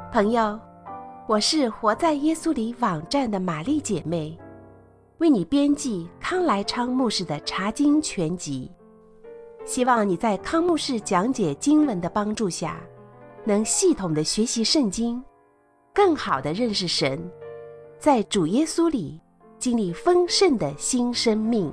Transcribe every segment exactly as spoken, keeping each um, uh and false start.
朋友，我是活在耶稣里网站的玛丽姐妹，为你编辑康来昌牧师的查经全集，希望你在康牧师讲解经文的帮助下，能系统的学习圣经，更好的认识神，在主耶稣里经历丰盛的新生命。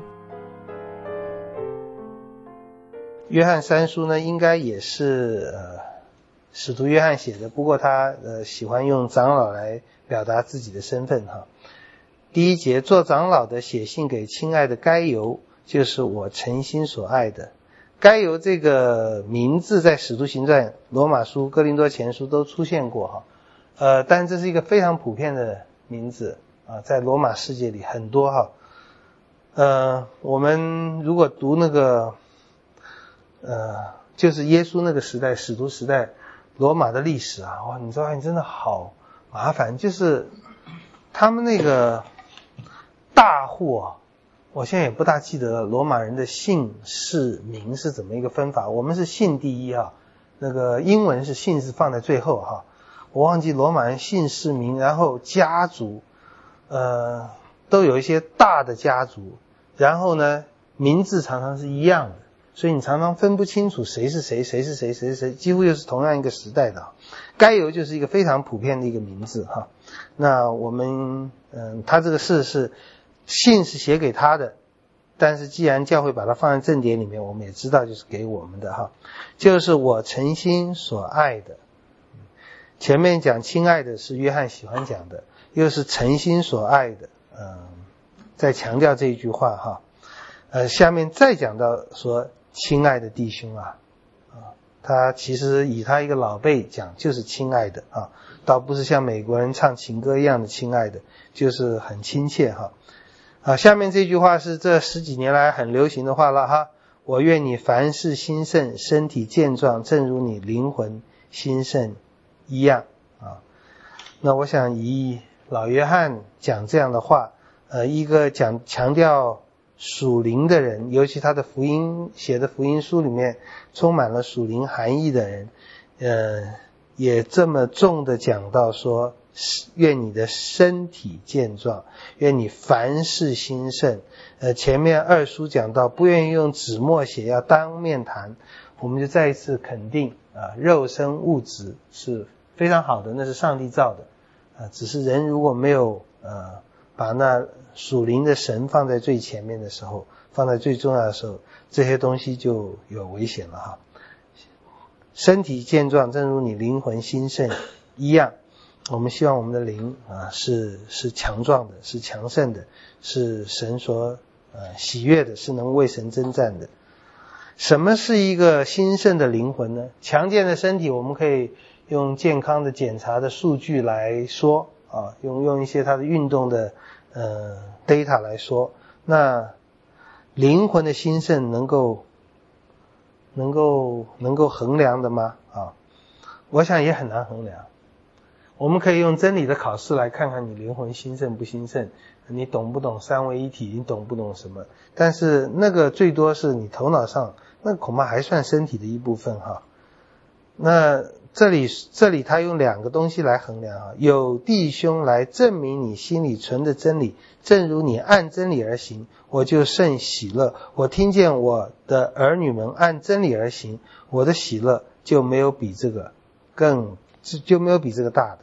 约翰三书呢，应该也是呃使徒约翰写的，不过他呃喜欢用长老来表达自己的身份哈。第一节，做长老的写信给亲爱的该犹，就是我诚心所爱的。该犹这个名字在使徒行传、罗马书、哥林多前书都出现过哈，呃，但这是一个非常普遍的名字啊，在罗马世界里很多哈。呃，我们如果读那个呃，就是耶稣那个时代，使徒时代。罗马的历史啊，哇，你知道，你真的好麻烦，就是他们那个大户啊，我现在也不大记得罗马人的姓氏名是怎么一个分法，我们是姓第一啊，那个英文是姓是放在最后哈，我忘记罗马人姓氏名，然后家族，呃，都有一些大的家族，然后呢，名字常常是一样的。所以你常常分不清楚谁是谁，谁是谁，谁是谁，几乎又是同样一个时代的。该犹就是一个非常普遍的一个名字哈。那我们嗯，他这个事是信是写给他的，但是既然教会把它放在正典里面，我们也知道就是给我们的哈。就是我诚心所爱的。前面讲亲爱的是约翰喜欢讲的，又是诚心所爱的，嗯，再强调这一句话哈。呃，下面再讲到说。亲爱的弟兄啊，啊，他其实以他一个老辈讲就是亲爱的啊，倒不是像美国人唱情歌一样的亲爱的，就是很亲切哈。啊，下面这句话是这十几年来很流行的话了哈。我愿你凡事兴盛，身体健壮，正如你灵魂兴盛一样啊。那我想以老约翰讲这样的话，呃，一个讲强调属灵的人，尤其他的福音写的福音书里面充满了属灵含义的人，呃，也这么重的讲到说，愿你的身体健壮，愿你凡事兴盛。呃，前面二书讲到不愿意用纸墨写，要当面谈，我们就再一次肯定啊，肉身物质是非常好的，那是上帝造的啊，只是人如果没有呃把那属灵的神放在最前面的时候，放在最重要的时候，这些东西就有危险了哈。身体健壮，正如你灵魂兴盛一样，我们希望我们的灵啊是是强壮的，是强盛的，是神所呃喜悦的，是能为神征战的。什么是一个兴盛的灵魂呢？强健的身体，我们可以用健康的检查的数据来说啊，用用一些它的运动的呃 data 来说，那灵魂的兴盛能够能够能够衡量的吗？啊，我想也很难衡量。我们可以用真理的考试来看看你灵魂兴盛不兴盛，你懂不懂三位一体，你懂不懂什么？但是那个最多是你头脑上，那恐怕还算身体的一部分哈。那这里这里他用两个东西来衡量啊，有弟兄来证明你心里存的真理，正如你按真理而行，我就甚喜乐。我听见我的儿女们按真理而行，我的喜乐就没有比这个更就没有比这个大的。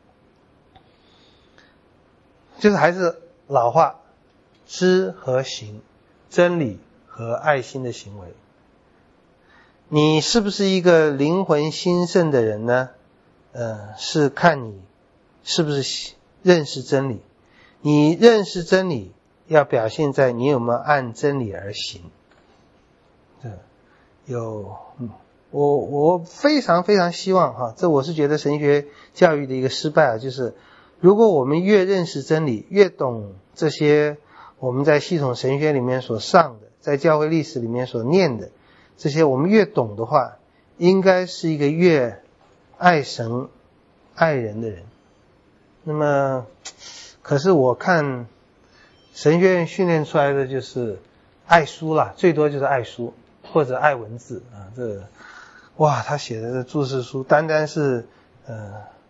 就是还是老话，知和行，真理和爱心的行为。你是不是一个灵魂兴盛的人呢？呃，是看你是不是认识真理。你认识真理，要表现在你有没有按真理而行。对，有，嗯，我我非常非常希望哈，这我是觉得神学教育的一个失败啊，就是如果我们越认识真理，越懂这些我们在系统神学里面所上的，在教会历史里面所念的。这些我们越懂的话，应该是一个越爱神爱人的人。那么可是我看神学院训练出来的就是爱书啦，最多就是爱书或者爱文字啊。这个哇，他写的这注释书单单是呃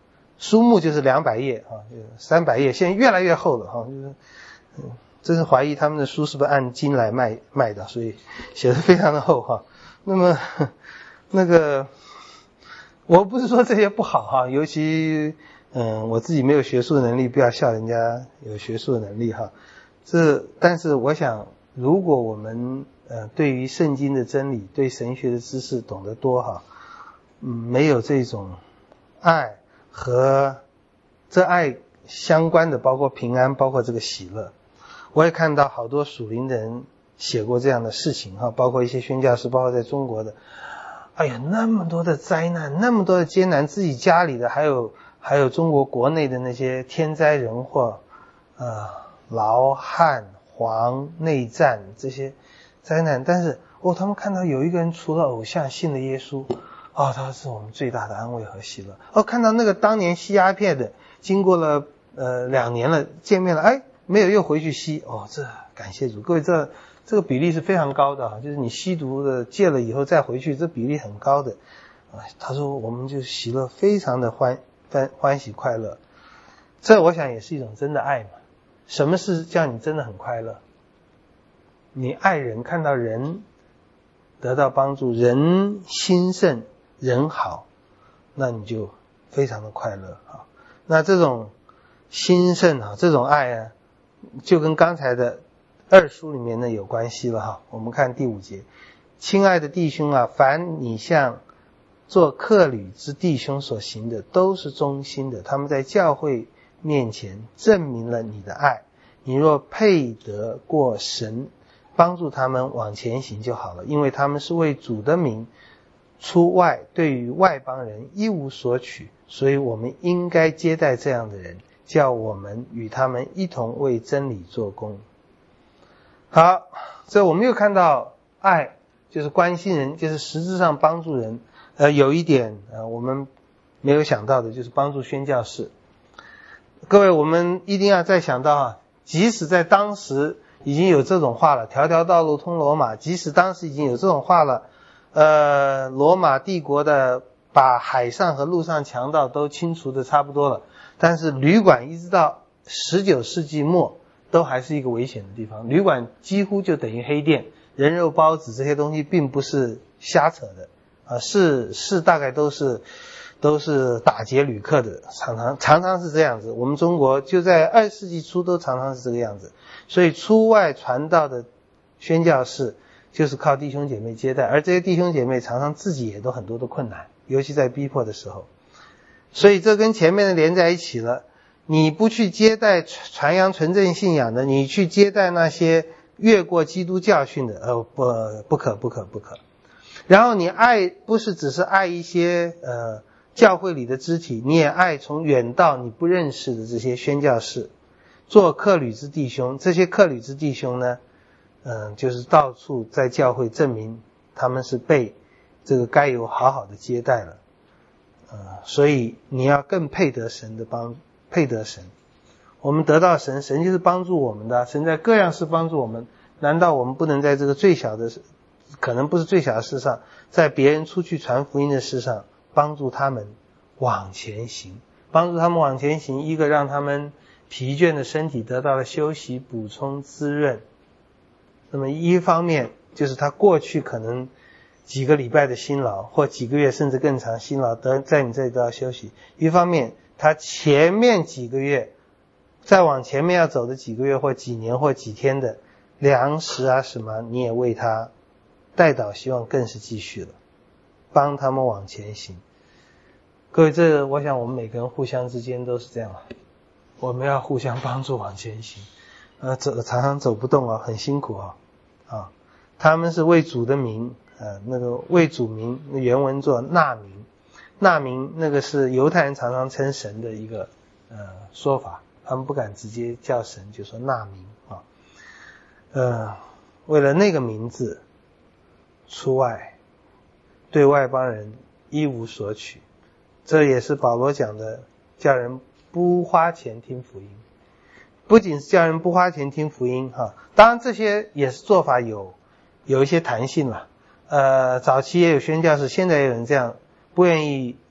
书目就是两百页啊，三百页，现在越来越厚了哈，就是嗯，真是怀疑他们的书是不是按斤来卖卖的，所以写得非常的厚哈。那么那个我不是说这些不好哈，尤其嗯我自己没有学术能力，不要笑人家有学术能力哈。这但是我想，如果我们呃对于圣经的真理、对神学的知识懂得多哈，嗯，没有这种爱和这爱相关的，包括平安，包括这个喜乐。我也看到好多属灵的人写过这样的事情哈，包括一些宣教士，包括在中国的，哎呀，那么多的灾难，那么多的艰难，自己家里的，还有还有中国国内的那些天灾人祸，呃，涝旱、蝗、内战这些灾难，但是哦，他们看到有一个人除了偶像信了耶稣，哦，他是我们最大的安慰和喜乐。哦，看到那个当年吸鸦片的，经过了呃两年了，见面了，哎，没有又回去吸，哦，这感谢主，各位这。这个比例是非常高的啊，就是你吸毒的戒了以后再回去，这比例很高的啊。他说我们就喜乐，非常的欢欢欢喜快乐，这我想也是一种真的爱嘛。什么是叫你真的很快乐？你爱人，看到人得到帮助，人兴盛，人好，那你就非常的快乐啊。那这种兴盛啊，这种爱啊，就跟刚才的二书里面呢有关系了哈。我们看第五节，亲爱的弟兄啊，凡你向做客旅之弟兄所行的，都是忠心的，他们在教会面前证明了你的爱。你若配得过神，帮助他们往前行就好了，因为他们是为主的名出外，对于外邦人一无所取，所以我们应该接待这样的人，叫我们与他们一同为真理做工。好，这我们又看到爱就是关心人，就是实质上帮助人。呃，有一点呃我们没有想到的，就是帮助宣教士。各位，我们一定要再想到啊，即使在当时已经有这种话了，条条道路通罗马，即使当时已经有这种话了，呃，罗马帝国的把海上和陆上强盗都清除的差不多了，但是旅馆一直到十九世纪末都还是一个危险的地方，旅馆几乎就等于黑店，人肉包子这些东西并不是瞎扯的啊，是是大概都是都是打劫旅客的，常常常常是这样子。我们中国就在二十世纪初都常常是这个样子，所以出外传道的宣教士就是靠弟兄姐妹接待，而这些弟兄姐妹常常自己也都很多的困难，尤其在逼迫的时候，所以这跟前面的连在一起了。你不去接待传扬纯正信仰的，你去接待那些越过基督教训的，呃，不，不可，不可，不可。然后你爱不是只是爱一些呃教会里的肢体，你也爱从远道你不认识的这些宣教士，做客旅之弟兄。这些客旅之弟兄呢，嗯、呃，就是到处在教会证明他们是被这个该有好好的接待了，呃，所以你要更配得神的帮助。配得神，我们得到神，神就是帮助我们的，神在各样事帮助我们，难道我们不能在这个最小的，可能不是最小的事上，在别人出去传福音的事上帮助他们往前行，帮助他们往前行，一个让他们疲倦的身体得到了休息，补充滋润。那么一方面就是他过去可能几个礼拜的辛劳，或几个月甚至更长辛劳，得在你这里得到休息，一方面他前面几个月再往前面要走的几个月或几年或几天的粮食啊什么，你也为他带导，希望更是继续了，帮他们往前行。各位，这我想我们每个人互相之间都是这样啊，我们要互相帮助往前行。呃，走常常走不动啊，很辛苦啊。啊，他们是为主的名，呃，那个为主名，原文作纳名。纳名那个是犹太人常常称神的一个呃说法，他们不敢直接叫神，就说纳名啊。呃，为了那个名字出外，对外邦人一无所取，这也是保罗讲的，叫人不花钱听福音。不仅是叫人不花钱听福音哈，当然这些也是做法有有一些弹性了。呃，早期也有宣教士，现在也有人这样。不愿意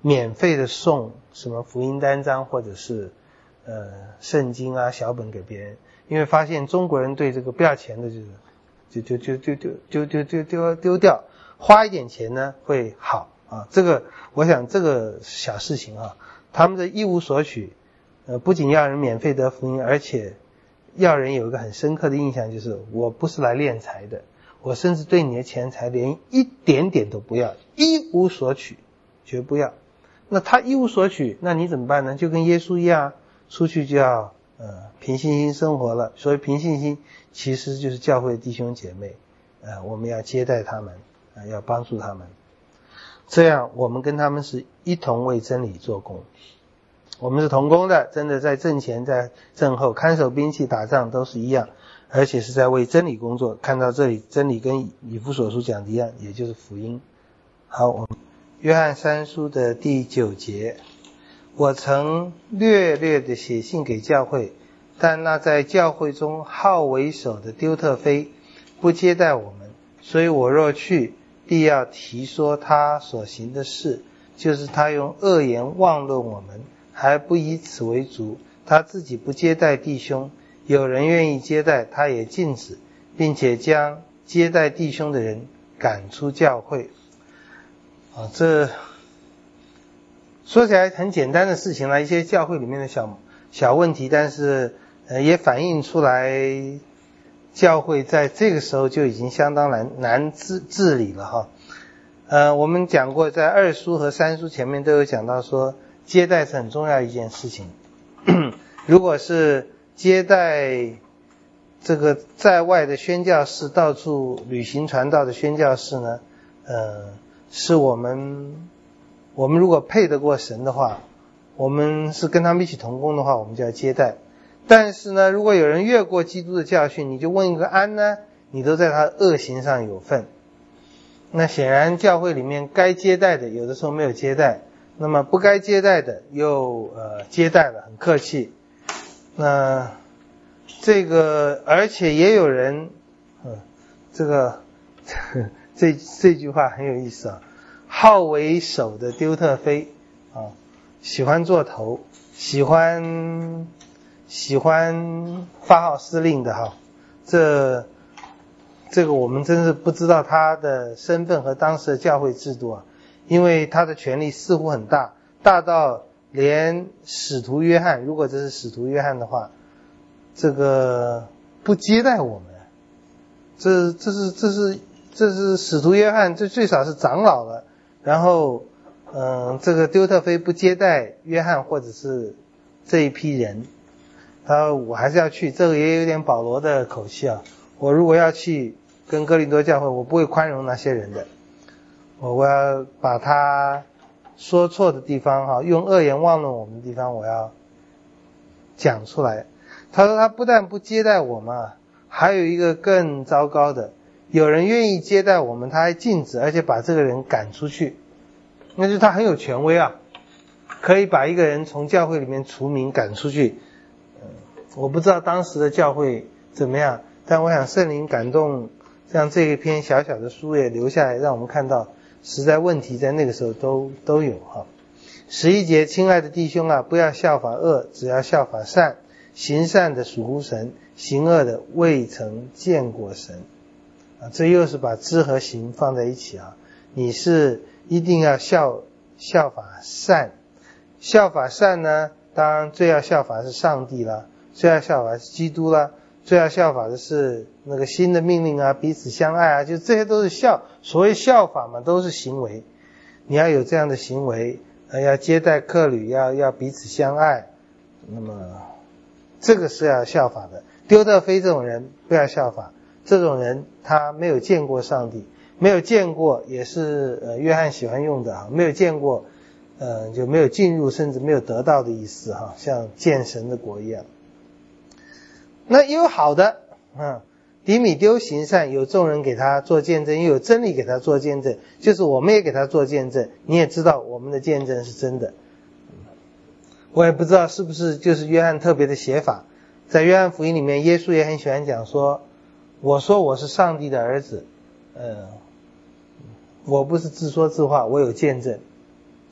免费的送什么福音单张或者是呃圣经啊小本给别人，因为发现中国人对这个不要钱的就是就就就就就就就就丢丢掉，花一点钱呢会好啊。这个我想这个小事情啊，他们的一无所取，呃不仅要人免费得福音，而且要人有一个很深刻的印象，就是我不是来敛财的，我甚至对你的钱财连一点点都不要，一无所取，绝不要。那他一无所取，那你怎么办呢？就跟耶稣一样，出去就要呃凭信心生活了。所以凭信心其实就是教会的弟兄姐妹，呃我们要接待他们，呃要帮助他们，这样我们跟他们是一同为真理做工。我们是同工的，真的在阵前在阵后看守兵器打仗都是一样，而且是在为真理工作。看到这里，真理跟以弗所书讲的一样，也就是福音。好，我们约翰三书的第九节，我曾略略的写信给教会，但那在教会中好为首的丢特腓不接待我们，所以我若去，必要提说他所行的事，就是他用恶言妄论我们，还不以此为足，他自己不接待弟兄，有人愿意接待，他也禁止，并且将接待弟兄的人赶出教会。啊，这说起来很简单的事情了，一些教会里面的小小问题，但是呃也反映出来教会在这个时候就已经相当难难治治理了哈。呃，我们讲过，在二书和三书前面都有讲到说，接待是很重要一件事情。如果是接待这个在外的宣教士，到处旅行传道的宣教士呢，呃，是我们我们如果配得过神的话，我们是跟他们一起同工的话，我们就要接待。但是呢，如果有人越过基督的教训，你就问一个安呢，你都在他恶行上有份。那显然教会里面该接待的有的时候没有接待，那么不该接待的又呃接待了，很客气。那这个而且也有人嗯这个这这句话很有意思啊，好为首的丢特腓啊，喜欢做头，喜欢喜欢发号施令的哈，这这个我们真是不知道他的身份和当时的教会制度啊，因为他的权力似乎很大，大到连使徒约翰，如果这是使徒约翰的话，这个不接待我们，这这是这是这是使徒约翰，这最少是长老了，然后嗯，这个丢特腓不接待约翰或者是这一批人，他说我还是要去，这个也有点保罗的口气啊，我如果要去跟哥林多教会，我不会宽容那些人的，我我要把他说错的地方哈，用恶言妄论我们的地方我要讲出来。他说他不但不接待我们啊，还有一个更糟糕的，有人愿意接待我们，他还禁止，而且把这个人赶出去，那就是他很有权威啊，可以把一个人从教会里面除名赶出去。嗯，我不知道当时的教会怎么样，但我想圣灵感动，像这一篇小小的书也留下来，让我们看到实在问题在那个时候都都有哈。十一节，亲爱的弟兄啊，不要效法恶，只要效法善。行善的属乎神，行恶的未曾见过神。啊，这又是把知和行放在一起啊。你是一定要效效法善，效法善呢，当然最要效法是上帝啦，最要效法是基督啦，最要效法的是那个新的命令啊，彼此相爱啊，就这些都是效，所谓效法嘛，都是行为。你要有这样的行为，呃，要接待客旅，要要彼此相爱，那么这个是要效法的。丢特腓这种人不要效法，这种人他没有见过上帝，没有见过也是呃约翰喜欢用的啊，没有见过呃就没有进入，甚至没有得到的意思哈，像见神的国一样。那也有好的，嗯，迪米丢行善，有众人给他做见证，又有真理给他做见证，就是我们也给他做见证，你也知道我们的见证是真的。我也不知道是不是就是约翰特别的写法，在约翰福音里面，耶稣也很喜欢讲说，我说我是上帝的儿子，呃，我不是自说自话，我有见证，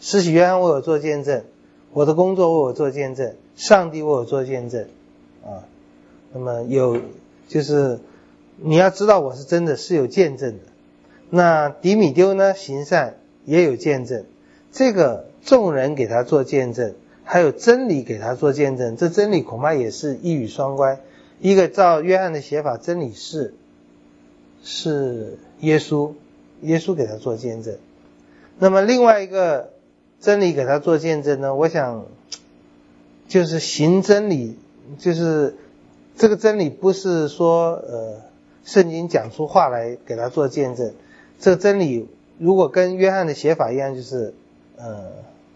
施洗约翰为我做见证，我的工作为我做见证，上帝为我做见证啊。那么有就是你要知道我是真的是有见证的。那迪米丢呢，行善也有见证，这个众人给他做见证，还有真理给他做见证，这真理恐怕也是一语双关。一个照约翰的写法，真理是是耶稣，耶稣给他做见证。那么另外一个真理给他做见证呢，我想就是行真理，就是这个真理不是说呃圣经讲出话来给他做见证，这个真理如果跟约翰的写法一样，就是呃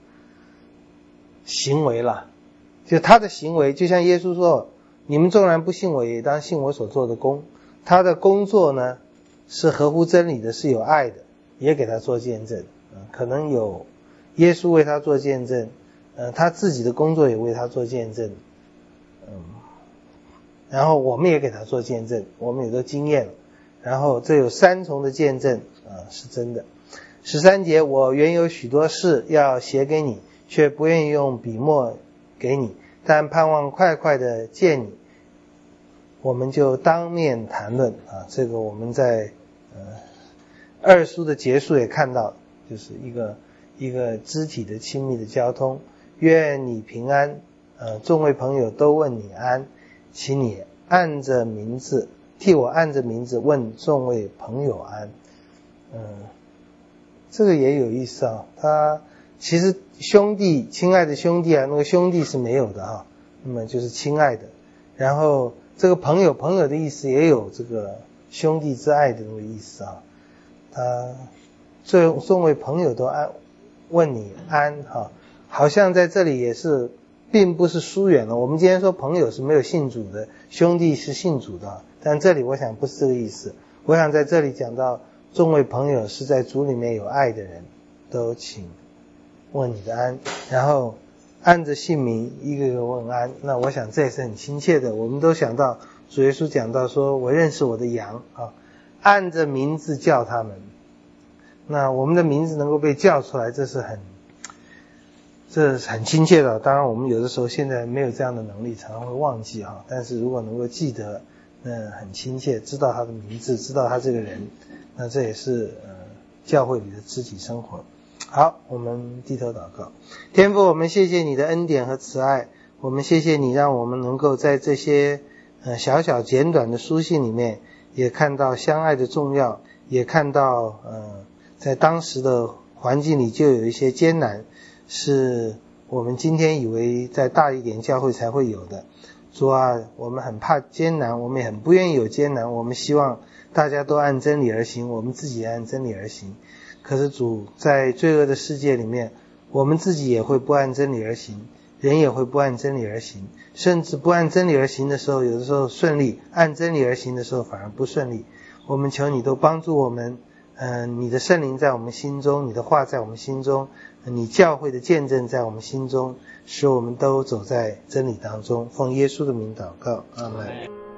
行为了，就他的行为，就像耶稣说，你们纵然不信我，也当信我所做的工。他的工作呢是合乎真理的，是有爱的，也给他做见证。呃、可能有耶稣为他做见证，呃，他自己的工作也为他做见证，嗯，然后我们也给他做见证，我们也都经验了。然后这有三重的见证啊、呃，是真的。十三节，我原有许多事要写给你，却不愿意用笔墨给你，但盼望快快的见你，我们就当面谈论啊。这个我们在呃二书的结束也看到，就是一个一个肢体的亲密的交通。愿你平安，呃，众位朋友都问你安，请你按着名字替我按着名字问众位朋友安。嗯，这个也有意思啊。他其实兄弟，亲爱的兄弟啊，那个兄弟是没有的啊，那么就是亲爱的。然后这个朋友，朋友的意思也有这个兄弟之爱的那个意思啊。他众众位朋友都安问你安哈，好像在这里也是并不是疏远了。我们今天说朋友是没有信主的，兄弟是信主的，但这里我想不是这个意思。我想在这里讲到众位朋友是在主里面有爱的人，都请问你的安，然后按着姓名一个一个问安。那我想这也是很亲切的。我们都想到主耶稣讲到说，我认识我的羊啊，按着名字叫他们。那我们的名字能够被叫出来，这是很这是很亲切的。当然我们有的时候现在没有这样的能力，常常会忘记啊。但是如果能够记得，那很亲切，知道他的名字，知道他这个人，那这也是呃教会里的肢体生活。好，我们低头祷告。天父，我们谢谢你的恩典和慈爱，我们谢谢你让我们能够在这些呃小小简短的书信里面，也看到相爱的重要，也看到呃在当时的环境里就有一些艰难，是我们今天以为在大一点教会才会有的。主啊，我们很怕艰难，我们也很不愿意有艰难，我们希望大家都按真理而行，我们自己也按真理而行。可是主，在罪恶的世界里面，我们自己也会不按真理而行，人也会不按真理而行，甚至不按真理而行的时候，有的时候顺利，按真理而行的时候反而不顺利。我们求你都帮助我们，嗯、呃，你的圣灵在我们心中，你的话在我们心中，你教会的见证在我们心中，使我们都走在真理当中。奉耶稣的名祷告，阿们。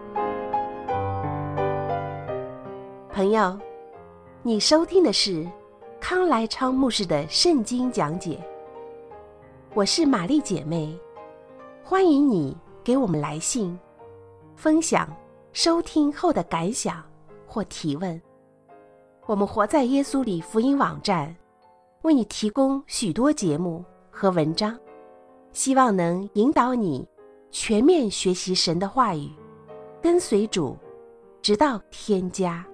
朋友，你收听的是康来昌牧师的圣经讲解。我是玛丽姐妹，欢迎你给我们来信，分享收听后的感想或提问。我们活在耶稣里福音网站为你提供许多节目和文章，希望能引导你全面学习神的话语，跟随主，直到天家。